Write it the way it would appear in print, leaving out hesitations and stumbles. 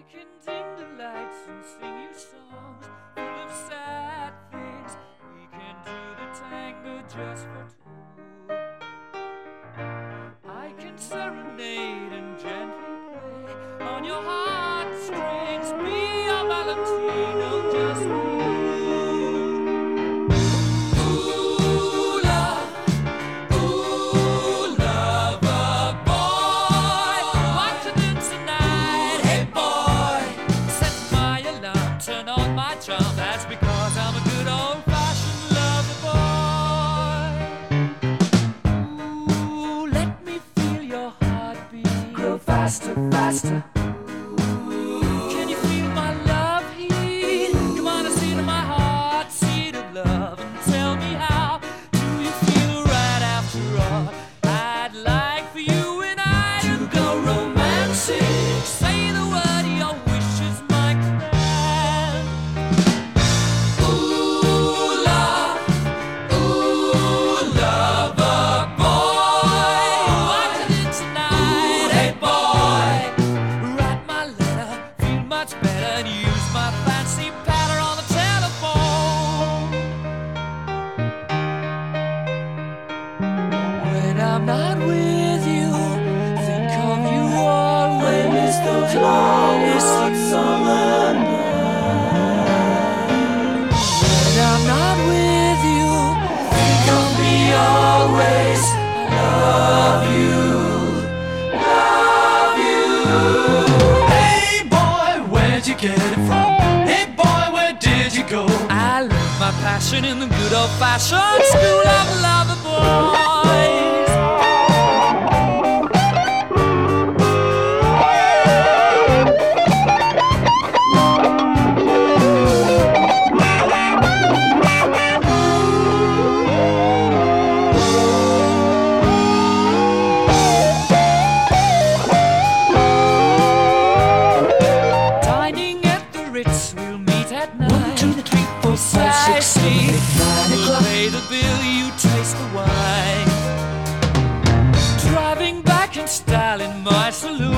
I can dim the lights and sing you songs full of sad things. We can do the tango just for two. I can serenade and gently play on your heartstrings. Be your Valentino just for you. That's because I'm a good old-fashioned lover boy. Ooh, let me feel your heartbeat grow faster, faster. Can you feel my love heat? Come on and see to my heart, seat of love, and tell me how do you feel right after all? I'd like for you and I to go romancing. Say the word, your wish is my command. I'm not with you, think of you always, those long summer nights. When I'm not with you, think of me always. Love you, love you. Hey boy, where'd you get it from? Hey boy, where did you go? I learned my passion in the good old-fashioned school of lover boys. We'll meet at 9. 1, 2, 3, 4, 5, 6, 7, 8, 9 o'clock. We'll pay the bill, you taste the wine. Driving back in style in my saloon.